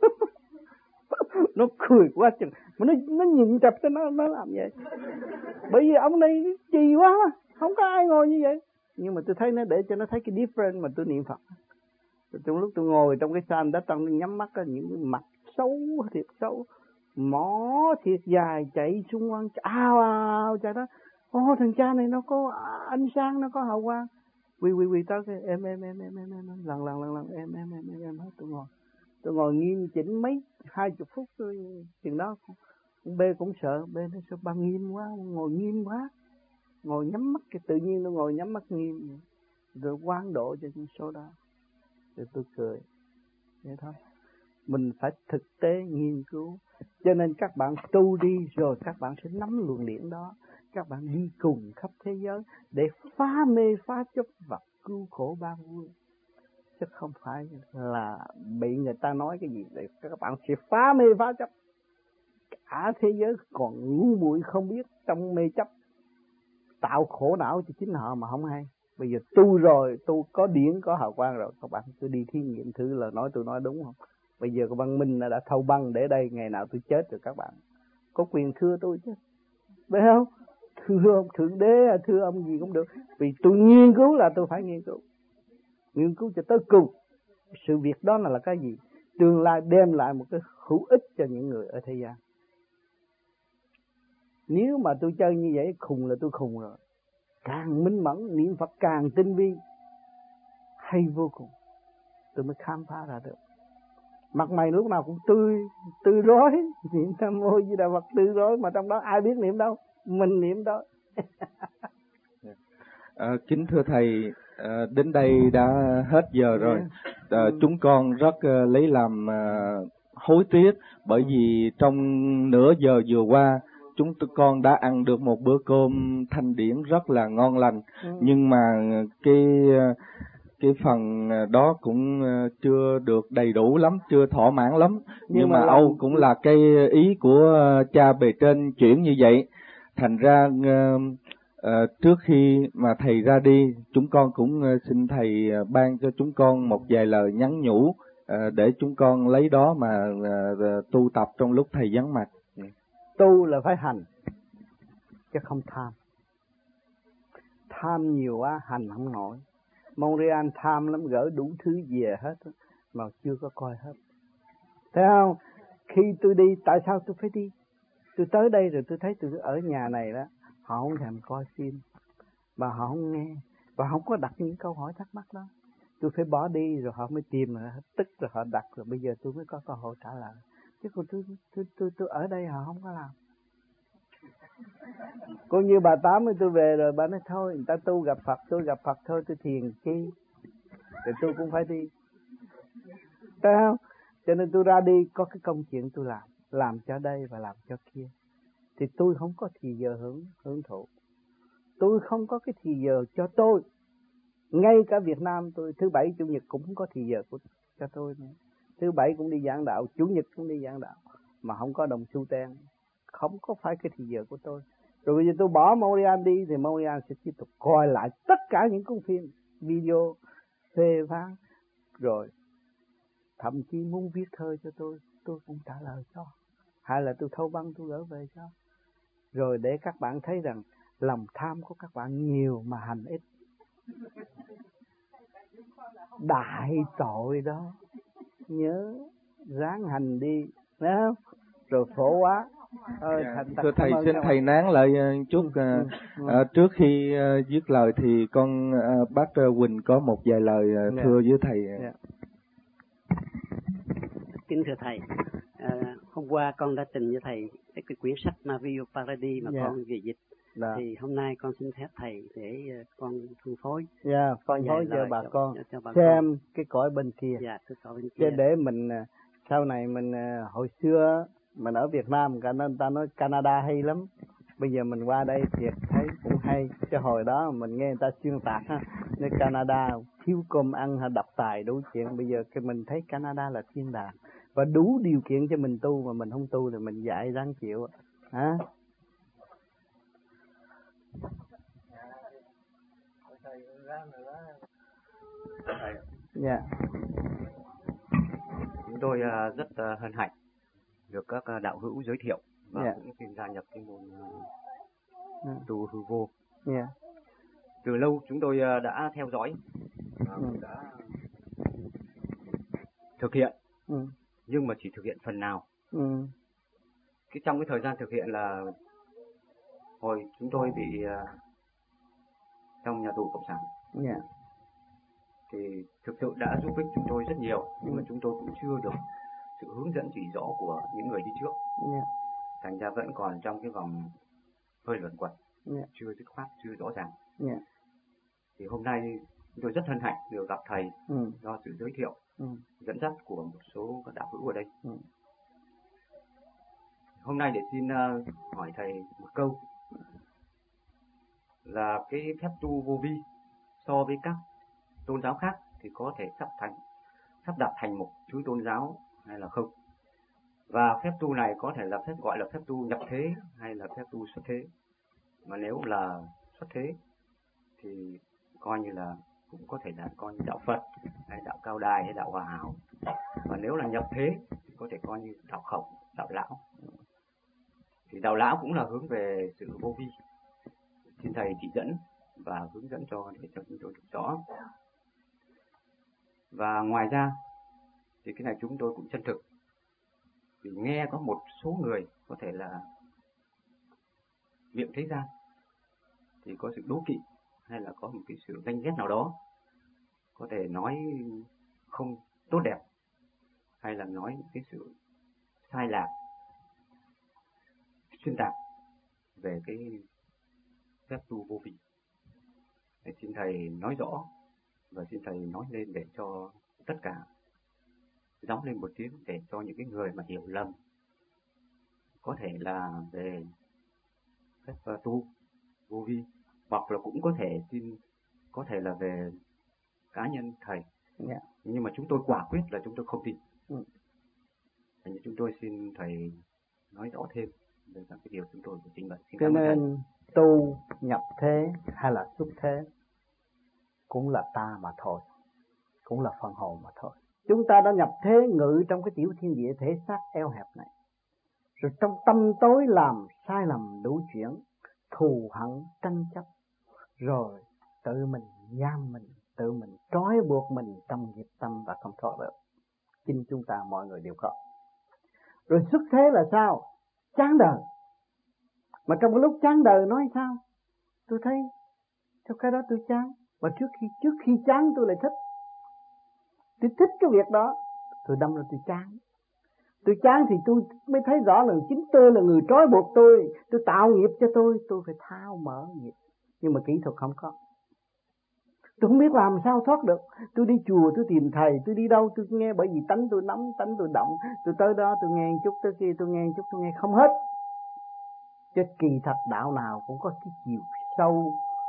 Nó cười quá chừng, mà nó nó nhìn chập cho nó nó làm vậy. Bởi vì ông này trì quá, không có ai ngồi như vậy. Nhưng mà tôi thấy nó để cho nó thấy cái different mà tôi niệm Phật. Rồi trong lúc tôi ngồi trong cái sàn đó, trong nhắm mắt á, những cái mặt xấu thiệt xấu, mỏ thiệt dài chạy xung quanh, ao ao chạy đó. Ô, thằng cha này nó có ánh sáng, nó có hào quang. Quỳ quỳ quỳ tới cái em em em em em em lần lần lần lần em em em em em hết. Tôi ngồi tôi ngồi nghiêm chỉnh mấy hai chục phút tôi chừng đó. Con B cũng sợ, B nó sao ba nghiêm quá, ngồi nghiêm quá, ngồi nhắm mắt, cái tự nhiên tôi ngồi nhắm mắt nghiêm, rồi quán độ cho con số đó. Rồi tôi cười vậy thôi. Mình phải thực tế nghiên cứu, cho nên các bạn tu đi rồi các bạn sẽ nắm luồng điển đó. Các bạn đi cùng khắp thế giới để phá mê phá chấp và cứu khổ ban vui, chứ không phải là bị người ta nói cái gì để các bạn sẽ phá mê phá chấp. Cả thế giới còn ngu muội không biết trong mê chấp, tạo khổ não cho chính họ mà không hay. Bây giờ tu rồi, tu có điển có hào quang rồi, các bạn cứ đi thí nghiệm thử là nói tôi nói đúng không. Bây giờ cái văn minh đã thâu băng để đây, ngày nào tôi chết rồi các bạn có quyền thưa tôi chứ, phải không? Thưa ông Thượng Đế, thưa ông gì cũng được, vì tôi nghiên cứu là tôi phải nghiên cứu, nghiên cứu cho tới cùng sự việc đó là, là cái gì, tương lai đem lại một cái hữu ích cho những người ở thế gian. Nếu mà tôi chơi như vậy khùng là tôi khùng rồi. Càng minh mẫn, niệm Phật càng tinh vi, hay vô cùng, tôi mới khám phá ra được. Mặt mày lúc nào cũng tươi, tươi rói, niệm Nam Mô Di Đà Phật tươi rói, mà trong đó ai biết niệm đâu, mình niệm đó. À, kính thưa thầy, à, đến đây đã hết giờ rồi. À, ừ. Chúng con rất uh, lấy làm uh, hối tiếc, bởi vì trong nửa giờ vừa qua chúng con đã ăn được một bữa cơm thanh điển rất là ngon lành, ừ. nhưng mà cái cái phần đó cũng chưa được đầy đủ lắm, chưa thỏa mãn lắm. Nhưng, nhưng mà, mà Âu cũng là cái ý của cha bề trên chuyển như vậy. Thành ra uh, uh, trước khi mà thầy ra đi, chúng con cũng uh, xin thầy uh, ban cho chúng con một vài lời nhắn nhủ uh, để chúng con lấy đó mà uh, uh, tu tập trong lúc thầy vắng mặt. Tu là phải hành, chứ không tham. Tham nhiều quá hành không nổi. Montreal tham lắm, gỡ đủ thứ về hết mà chưa có coi hết. Thấy không? Khi tôi đi, tại sao tôi phải đi? Tôi tới đây rồi tôi thấy tôi ở nhà này đó, họ không thèm coi phim, và họ không nghe, và không có đặt những câu hỏi thắc mắc đó. tôi phải bỏ đi rồi họ mới tìm, rồi tức rồi họ đặt, rồi bây giờ tôi mới có cơ hội trả lời. Chứ còn tôi tôi tôi tôi ở đây họ không có làm. Cũng như bà Tám ấy, tôi về rồi bà nói thôi người ta tu gặp Phật, tôi gặp Phật thôi, tôi thiền chi thì tôi cũng phải đi, thấy không? Cho nên tôi ra đi có cái công chuyện tôi làm, làm cho đây và làm cho kia, thì tôi không có thì giờ hưởng hưởng thụ, tôi không có cái thì giờ cho tôi. Ngay cả Việt Nam tôi thứ bảy chủ nhật cũng không có thì giờ của cho tôi nữa. Thứ bảy cũng đi giảng đạo, chủ nhật cũng đi giảng đạo, mà không có đồng xu ten, không có phải cái thì giờ của tôi. Rồi bây giờ tôi bỏ Montreal đi thì Montreal sẽ tiếp tục coi lại tất cả những cuốn phim, video phê phán, rồi thậm chí muốn viết thơ cho tôi, tôi cũng trả lời cho, hay là tôi thâu băng tôi gửi về cho, rồi để các bạn thấy rằng lòng tham của các bạn nhiều mà hành ít. Đại tội đó, nhớ ráng hành đi, thấy không? Rồi khổ quá. Ờ, dạ, thành thưa thầy, xin thầy nán lại chút. ừ, uh, ừ. uh, trước khi uh, dứt lời thì con uh, bác uh, Quỳnh có một vài lời uh, thưa yeah. với thầy. Yeah. Kính thưa thầy, à, hôm qua con đã trình với thầy cái, cái quyển sách Mario Paradis mà yeah. con về dịch. Đó. Thì hôm nay con xin phép thầy để con phân phối. Dạ, yeah, phân phối cho bà cho, con cho, cho bà xem con. cái cõi bên kia. Dạ, cái cõi bên kia. Chứ để mình sau này mình hồi xưa mình ở Việt Nam cả nên ta nói Canada hay lắm. Bây giờ mình qua đây thiệt thấy cũng hay. Chứ hồi đó mình nghe người ta xuyên tạc ha, nơi Canada thiếu cơm ăn hay độc tài đủ chuyện. Bây giờ cái mình thấy Canada là thiên đàng và đủ điều kiện cho mình tu, mà mình không tu thì mình dạy ráng chịu hả? Dạ. Chúng tôi uh, rất uh, hân hạnh được các uh, đạo hữu giới thiệu và yeah. cũng xin gia nhập cái môn uh, yeah. tu hư vô. Yeah. Từ lâu chúng tôi uh, đã theo dõi và ừ. đã thực hiện, ừ. nhưng mà chỉ thực hiện phần nào. Ừ. Cái trong cái thời gian thực hiện là hồi chúng tôi bị uh, trong nhà tù cộng sản. Yeah. Thì thực sự đã giúp ích chúng tôi rất nhiều, nhưng ừ. mà chúng tôi cũng chưa được sự hướng dẫn chỉ rõ của những người đi trước. Yeah. Thành ra vẫn còn trong cái vòng hơi luẩn quẩn, yeah. chưa dứt khoát, chưa rõ ràng. Yeah. Thì hôm nay chúng tôi rất hân hạnh được gặp thầy ừ. do sự giới thiệu, ừ. dẫn dắt của một số các đạo hữu ở đây. ừ. Hôm nay để xin uh, hỏi thầy một câu là cái phép tu vô vi so với các tôn giáo khác thì có thể sắp thành sắp đặt thành một thứ tôn giáo hay là không, và phép tu này có thể là phép gọi là phép tu nhập thế hay là phép tu xuất thế. Mà nếu là xuất thế thì coi như là cũng có thể là coi như đạo Phật hay đạo Cao Đài hay đạo Hòa Hảo, và nếu là nhập thế thì có thể coi như đạo Khổng, đạo Lão. Thì đạo Lão cũng là hướng về sự vô vi. Xin thầy chỉ dẫn và hướng dẫn cho để cho chúng tôi được rõ. Và ngoài ra thì cái này chúng tôi cũng chân thực, vì nghe có một số người có thể là miệng thế gian thì có sự đố kỵ hay là có một cái sự ganh ghét nào đó, có thể nói không tốt đẹp hay là nói cái sự sai lạc, xuyên tạc về cái phép tu vô vi. Để xin thầy nói rõ và xin thầy nói lên để cho tất cả gióng lên một tiếng, để cho những cái người mà hiểu lầm, có thể là về phép tu vô vi, hoặc là cũng có thể xin có thể là về cá nhân thầy. Yeah. Nhưng mà chúng tôi quả quyết là chúng tôi không tin. ừ. Thành như chúng tôi xin thầy nói rõ thêm về các cái điều chúng tôi phải trình bày. Cho nên tu nhập thế hay là xuất thế cũng là ta mà thôi, cũng là phần hồn mà thôi. Chúng ta đã nhập thế ngự trong cái tiểu thiên địa thể xác eo hẹp này, rồi trong tâm tối làm sai lầm đủ chuyện, thù hận tranh chấp, rồi tự mình giam mình, tự mình trói buộc mình trong nghiệp tâm và không thoát được. Chính chúng ta mọi người đều có. Rồi xuất thế là sao? Chán đời. Mà trong cái lúc chán đời nói sao? Tôi thấy theo cái đó tôi chán, mà trước khi trước khi chán tôi lại thích. Tôi thích cái việc đó, tôi đâm ra tôi chán. Tôi chán thì tôi mới thấy rõ là chính tôi là người trói buộc tôi. Tôi tạo nghiệp cho tôi, tôi phải tháo mở nghiệp. Nhưng mà kỹ thuật không có. Tôi không biết làm sao thoát được. Tôi đi chùa, tôi tìm thầy, tôi đi đâu tôi nghe, bởi vì tánh tôi nóng, tánh tôi động. Tôi tới đó tôi nghe một chút, tới kia tôi nghe một chút, tôi nghe không hết. Chứ kỳ thật đạo nào cũng có cái chiều sâu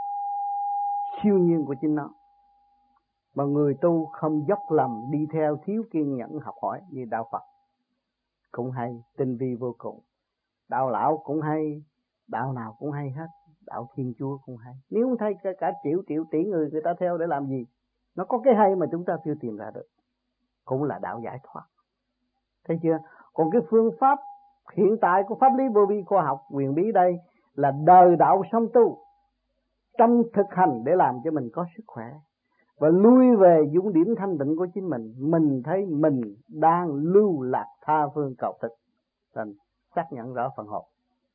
siêu nhiên của chính nó. Mà người tu không dốc lòng đi theo, thiếu kiên nhẫn học hỏi như đạo Phật cũng hay, tinh vi vô cùng. Đạo lão cũng hay, đạo nào cũng hay hết. Đạo Thiên Chúa cũng hay. Nếu không thấy cả, cả triệu triệu tỷ người người ta theo để làm gì? Nó có cái hay mà chúng ta chưa tìm ra được. Cũng là đạo giải thoát. Thấy chưa? Còn cái phương pháp hiện tại của pháp lý vô vi khoa học quyền bí đây là đời đạo song tu, trong thực hành để làm cho mình có sức khỏe và lui về dung điểm thanh tịnh của chính mình. Mình thấy mình đang lưu lạc tha phương cầu thực, nên xác nhận rõ phần hồn.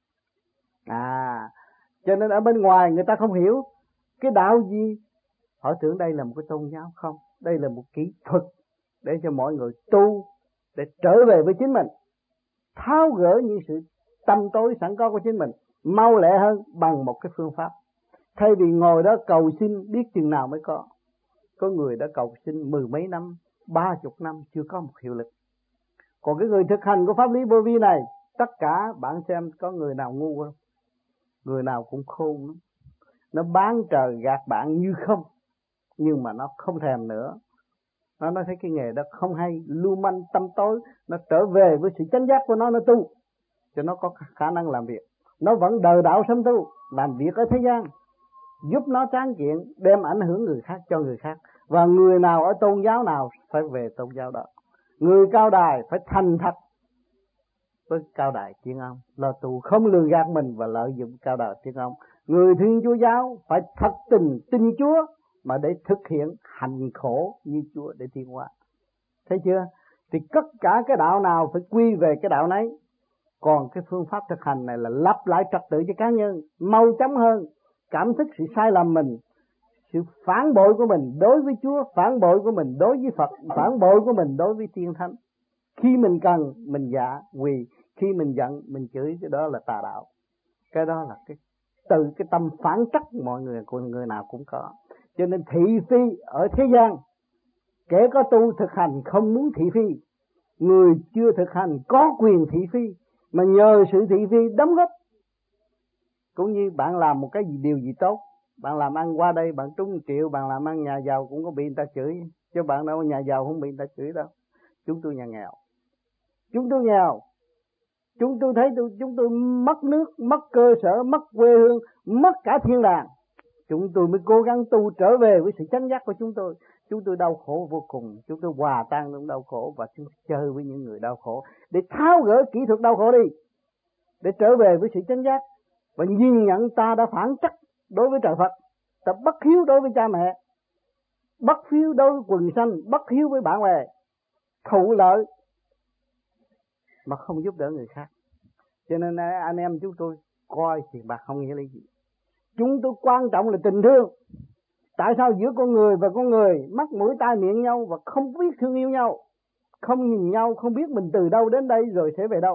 À, cho nên ở bên ngoài người ta không hiểu cái đạo gì, họ tưởng đây là một cái tôn giáo. Không, đây là một kỹ thuật để cho mọi người tu, để trở về với chính mình, tháo gỡ những sự tâm tối sẵn có của chính mình mau lẹ hơn bằng một cái phương pháp. Thay vì ngồi đó cầu xin biết chừng nào mới có. Có người đã cầu xin mười mấy năm, ba chục năm chưa có một hiệu lực. Còn cái người thực hành của pháp lý vô vi này, tất cả bạn xem có người nào ngu không? Người nào cũng khôn lắm. Nó bán trời gạt bạn như không, nhưng mà nó không thèm nữa. Nó nói thấy cái nghề đó không hay, lưu manh tâm tối, nó trở về với sự chánh giác của nó, nó tu cho nó có khả năng làm việc. Nó vẫn đời đạo song tu, làm việc ở thế gian, giúp nó tráng kiện, đem ảnh hưởng người khác cho người khác. Và người nào ở tôn giáo nào phải về tôn giáo đó. Người cao đài phải thành thật với cao đài Thiên Ông, là tu không lường gạt mình và lợi dụng cao đài Thiên Ông. Người Thiên Chúa giáo phải thật tình tin Chúa mà để thực hiện hành khổ như Chúa để tiến hóa. Thấy chưa? Thì tất cả cái đạo nào phải quy về cái đạo nấy. Còn cái phương pháp thực hành này là lặp lại trật tự cho cá nhân, mau chóng hơn, cảm thức sự sai lầm mình, sự phản bội của mình đối với Chúa, phản bội của mình đối với Phật, phản bội của mình đối với Tiên Thánh. Khi mình cần mình dạ quỳ, khi mình giận mình chửi, cái đó là tà đạo. Cái đó là cái từ cái tâm phản trắc mọi người của người nào cũng có. Cho nên thị phi ở thế gian, kể có tu thực hành không muốn thị phi, người chưa thực hành có quyền thị phi, mà nhờ sự thị phi đóng góp. Cũng như bạn làm một cái gì điều gì tốt, bạn làm ăn qua đây bạn trúng triệu, bạn làm ăn nhà giàu cũng có bị người ta chửi, chứ bạn đâu nhà giàu không bị người ta chửi đâu. Chúng tôi nhà nghèo, chúng tôi nghèo, chúng tôi thấy tôi, chúng tôi mất nước, mất cơ sở, mất quê hương, mất cả thiên đàng. Chúng tôi mới cố gắng tu trở về với sự chánh giác của chúng tôi. Chúng tôi đau khổ vô cùng, chúng tôi hòa tan trong đau khổ và chúng tôi chơi với những người đau khổ để tháo gỡ kỹ thuật đau khổ đi, để trở về với sự chánh giác và nhìn nhận ta đã phản trắc đối với trời Phật, ta bất hiếu đối với cha mẹ, bất hiếu đối với quần sanh, bất hiếu với bạn bè, thụ lợi mà không giúp đỡ người khác. Cho nên anh em chúng tôi coi tiền bạc không nghĩa là gì. Chúng tôi quan trọng là tình thương. Tại sao giữa con người và con người mắt mũi tai miệng nhau và không biết thương yêu nhau, không nhìn nhau, không biết mình từ đâu đến đây rồi sẽ về đâu?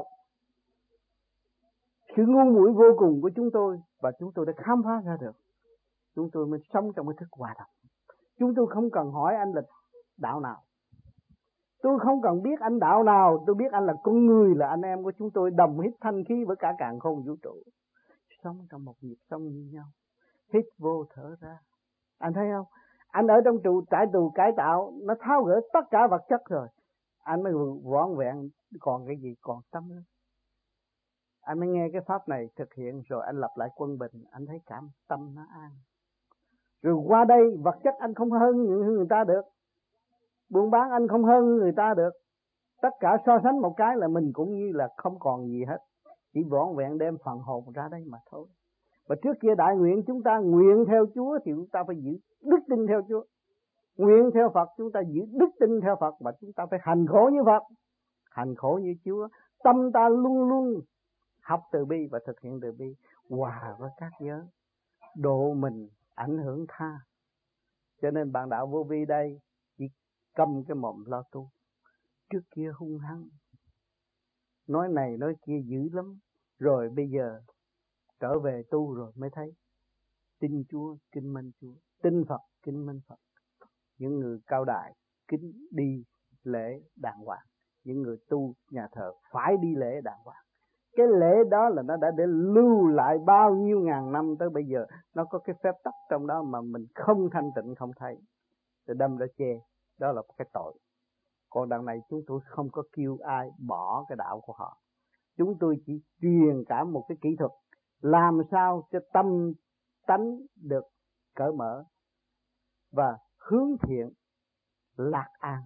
Sự ngu muội vô cùng của chúng tôi, và chúng tôi đã khám phá ra được. Chúng tôi mới sống trong cái thức hòa đồng. Chúng tôi không cần hỏi anh là đạo nào, tôi không cần biết anh đạo nào, tôi biết anh là con người, là anh em của chúng tôi, đồng hít thanh khí với cả càn khôn vũ trụ, sống trong một nhịp sống như nhau, hít vô thở ra. Anh thấy không? Anh ở trong trụ trại tù cải tạo, nó tháo gỡ tất cả vật chất rồi, anh mới vỏn vẹn còn cái gì, còn tâm nữa. Anh mới nghe cái pháp này thực hiện rồi anh lập lại quân bình, anh thấy cảm tâm nó an. Rồi qua đây vật chất anh không hơn người ta được, buôn bán anh không hơn người ta được. Tất cả so sánh một cái là mình cũng như là không còn gì hết, chỉ vỏn vẹn đem phần hồn ra đây mà thôi. Và trước kia đại nguyện chúng ta nguyện theo Chúa thì chúng ta phải giữ đức tin theo Chúa. Nguyện theo Phật chúng ta giữ đức tin theo Phật, và chúng ta phải hành khổ như Phật, hành khổ như Chúa. Tâm ta luôn luôn học từ bi và thực hiện từ bi, hòa với các giới, độ mình, ảnh hưởng tha. Cho nên bạn đạo vô vi đây chỉ câm cái mồm lo tu. Trước kia hung hăng, nói này nói kia dữ lắm, rồi bây giờ trở về tu rồi mới thấy tin Chúa kính mến Chúa, tin Phật kính mến Phật. Những người cao đại kính đi lễ đàng hoàng, những người tu nhà thờ phải đi lễ đàng hoàng. Cái lễ đó là nó đã để lưu lại bao nhiêu ngàn năm tới bây giờ, nó có cái phép tắc trong đó mà mình không thanh tịnh không thấy, rồi đâm ra chê, đó là cái tội. Còn đằng này chúng tôi không có kêu ai bỏ cái đạo của họ, chúng tôi chỉ truyền cả một cái kỹ thuật làm sao cho tâm tánh được cởi mở và hướng thiện lạc an.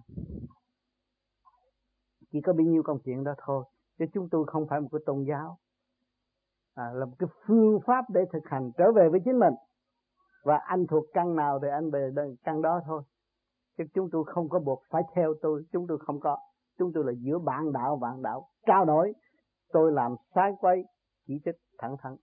Chỉ có bao nhiêu công chuyện đó thôi, chứ chúng tôi không phải một cái tôn giáo, à, là một cái phương pháp để thực hành trở về với chính mình. Và anh thuộc căn nào thì anh về căn đó thôi, chứ chúng tôi không có buộc phải theo tôi, chúng tôi không có. Chúng tôi là giữa bạn đạo bạn đạo trao đổi, tôi làm sai quay chỉ trích thẳng thắn.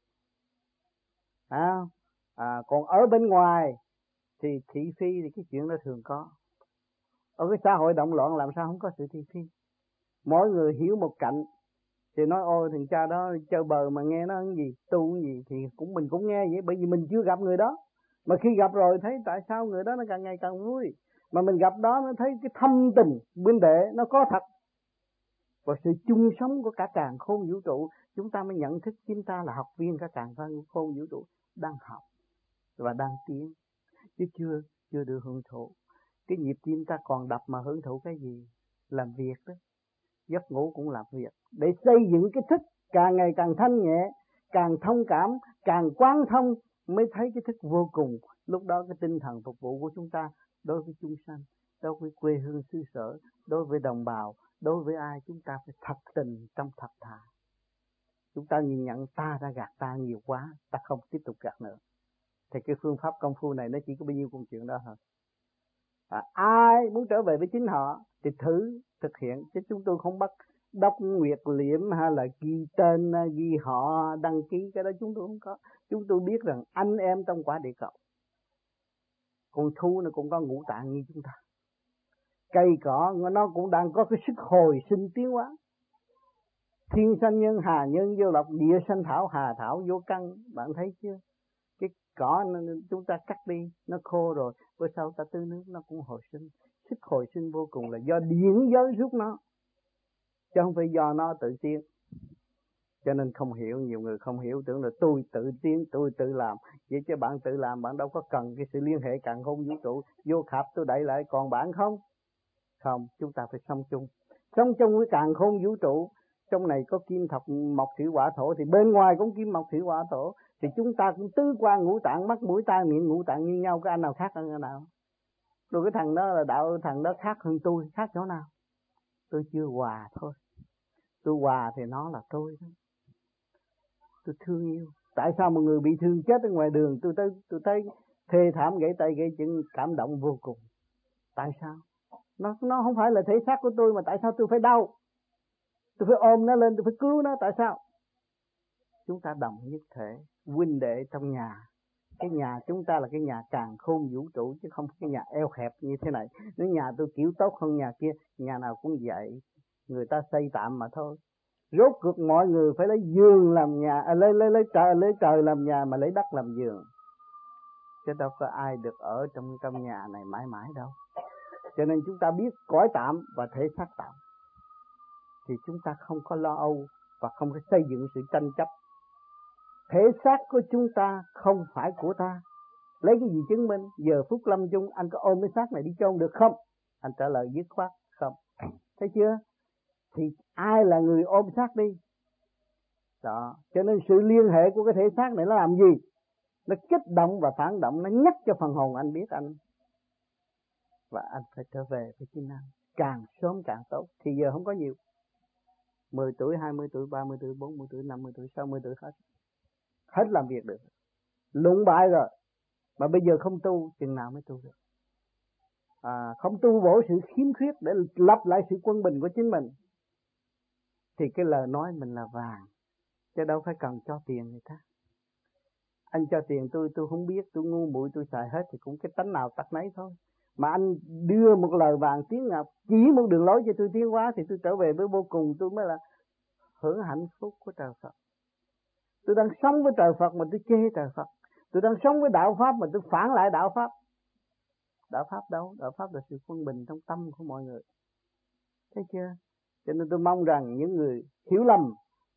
À, à, còn ở bên ngoài thì thị phi thì cái chuyện đó thường có. Ở cái xã hội động loạn làm sao không có sự thị phi. Mỗi người hiểu một cạnh thì nói ôi thằng cha đó chơi bờ mà nghe nó cái gì tu cái gì thì cũng mình cũng nghe vậy, bởi vì mình chưa gặp người đó. Mà khi gặp rồi thấy tại sao người đó nó càng ngày càng vui, mà mình gặp đó nó thấy cái thâm tình huynh đệ nó có thật, và sự chung sống của cả càn khôn vũ trụ. Chúng ta mới nhận thức chính ta là học viên cả càn khôn vũ trụ, đang học và đang tiến, chứ chưa chưa được hưởng thụ. Cái nhịp tim ta còn đập mà hưởng thụ cái gì? Làm việc đó, giấc ngủ cũng làm việc, để xây dựng cái thức càng ngày càng thanh nhẹ, càng thông cảm, càng quán thông, mới thấy cái thức vô cùng. Lúc đó cái tinh thần phục vụ của chúng ta đối với chúng sanh, đối với quê hương xứ sở, đối với đồng bào, đối với ai chúng ta phải thật tình trong thật thà. Chúng ta nhìn nhận ta đã gạt ta nhiều quá, ta không tiếp tục gạt nữa. Thì cái phương pháp công phu này nó chỉ có bao nhiêu công chuyện đó thôi. À, ai muốn trở về với chính họ thì thử thực hiện, chứ chúng tôi không bắt đốc nguyệt liễm hay là ghi tên, ghi họ, đăng ký, cái đó chúng tôi không có. Chúng tôi biết rằng anh em trong quả địa cầu, con thú nó cũng có ngũ tạng như chúng ta, cây cỏ nó cũng đang có cái sức hồi sinh tiến hóa. Thiên sanh nhân, hà nhân vô lộc, địa sanh thảo, hà thảo vô căn. Bạn thấy chưa? Cái cỏ chúng ta cắt đi, nó khô rồi, bữa sau ta tưới nước nó cũng hồi sinh. Sức hồi sinh vô cùng là do điển giới rút nó, chứ không phải do nó tự tiến. Cho nên không hiểu, nhiều người không hiểu, tưởng là tôi tự tiến, tôi tự làm. Vậy chứ bạn tự làm, bạn đâu có cần cái sự liên hệ càn khôn vũ trụ. Vô khạp tôi đẩy lại, còn bạn không? Không, chúng ta phải sống chung. Sống chung với càn khôn vũ trụ. Trong này có kim thạch mộc thủy hỏa thổ, thì bên ngoài cũng kim mộc thủy hỏa thổ. Thì chúng ta cũng tứ quan ngũ tạng, mắt mũi tai miệng ngũ tạng như nhau, cái anh nào khác hơn anh nào? Rồi cái thằng đó là đạo, thằng đó khác hơn tôi, khác chỗ nào? Tôi chưa hòa thôi. Tôi hòa thì nó là tôi thôi. Tôi thương yêu. Tại sao một người bị thương chết ở ngoài đường, tôi thấy tôi thấy thê thảm, gãy tay gãy chân, cảm động vô cùng. Tại sao? Nó nó không phải là thể xác của tôi, mà tại sao tôi phải đau? Tôi phải ôm nó lên, tôi phải cứu nó, tại sao? Chúng ta đồng nhất thể, huynh đệ trong nhà. Cái nhà chúng ta là cái nhà càn khôn vũ trụ, chứ không phải cái nhà eo hẹp như thế này. Nếu nhà tôi kiểu tốt hơn nhà kia, nhà nào cũng vậy, người ta xây tạm mà thôi. Rốt cuộc mọi người phải lấy giường làm nhà, à, lấy lấy lấy trời lấy trời làm nhà, mà lấy đất làm giường, chứ đâu có ai được ở trong trong nhà này mãi mãi đâu. Cho nên chúng ta biết cõi tạm và thể xác tạm, thì chúng ta không có lo âu và không có xây dựng sự tranh chấp. Thể xác của chúng ta không phải của ta, lấy cái gì chứng minh? Giờ phút lâm chung anh có ôm cái xác này đi chôn được không? Anh trả lời dứt khoát không. Thấy chưa? Thì ai là người ôm xác đi? Đó. Cho nên sự liên hệ của cái thể xác này nó làm gì? Nó kích động và phản động, nó nhắc cho phần hồn anh biết anh. Và anh phải trở về với chính anh. Càng sớm càng tốt. Thì giờ không có nhiều. mười tuổi, hai mươi tuổi, ba mươi tuổi, bốn mươi tuổi, năm mươi tuổi, sáu mươi tuổi hết. Hết làm việc được. Lụng bại rồi. Mà bây giờ không tu, chừng nào mới tu được? À, không tu bổ sự khiếm khuyết để lập lại sự quân bình của chính mình, thì cái lời nói mình là vàng, chứ đâu phải cần cho tiền người ta. Anh cho tiền tôi, tôi không biết, tôi ngu muội, tôi xài hết thì cũng cái tánh nào tật nấy thôi. mà anh đưa một lời vàng tiếng ngọc, chỉ một đường lối cho tôi tiến hóa, thì tôi trở về với vô cùng, tôi mới là hưởng hạnh phúc của trời Phật. Tôi đang sống với trời Phật mà tôi chê trời Phật. Tôi đang sống với đạo Pháp mà tôi phản lại đạo Pháp. Đạo Pháp đâu? Đạo Pháp là sự quân bình trong tâm của mọi người. Thấy chưa? Cho nên tôi mong rằng những người hiểu lầm,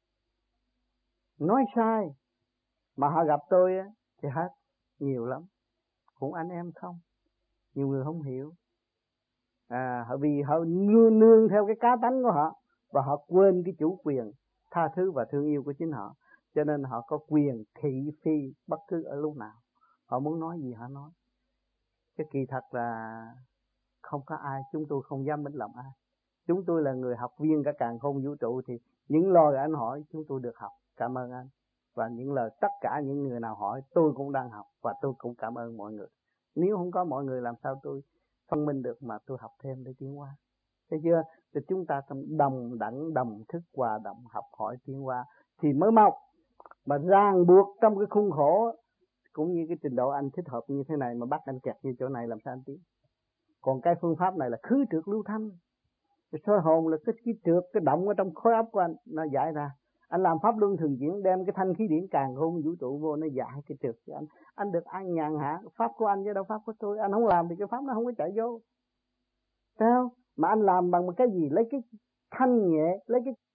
nói sai, mà họ gặp tôi thì hết nhiều lắm. Cũng anh em không. Nhiều người không hiểu. À, vì họ nương, nương theo cái cá tánh của họ, và họ quên cái chủ quyền tha thứ và thương yêu của chính họ. Cho nên họ có quyền thị phi bất cứ ở lúc nào. Họ muốn nói gì họ nói. Cái kỳ thật là không có ai, chúng tôi không dám mến lòng ai. Chúng tôi là người học viên cả càn khôn vũ trụ, thì những lời anh hỏi chúng tôi được học. Cảm ơn anh. Và những lời tất cả những người nào hỏi tôi cũng đang học, và tôi cũng cảm ơn mọi người. Nếu không có mọi người làm sao tôi phân minh được mà tôi học thêm để tiến hóa. Thấy chưa? Thì chúng ta đồng đẳng đồng thức hòa đồng học hỏi tiến hóa thì mới mọc. Mà ràng buộc trong cái khuôn khổ, cũng như cái trình độ anh thích hợp như thế này mà bắt anh kẹt như chỗ này làm sao anh tiến. Còn cái phương pháp này là khứ trượt lưu thanh. Cái soi hồn là cái, cái trượt, cái động ở trong khối óc của anh, nó giải ra. Anh làm pháp luân thường chuyển, đem cái thanh khí điển càn khôn vũ trụ vô, nó giải cái trượt cho anh. Anh được an nhàn hả? Pháp của anh chứ đâu pháp của tôi. Anh không làm thì cái pháp nó không có chạy vô. Sao? Mà anh làm bằng một cái gì? Lấy cái thanh nhẹ, lấy cái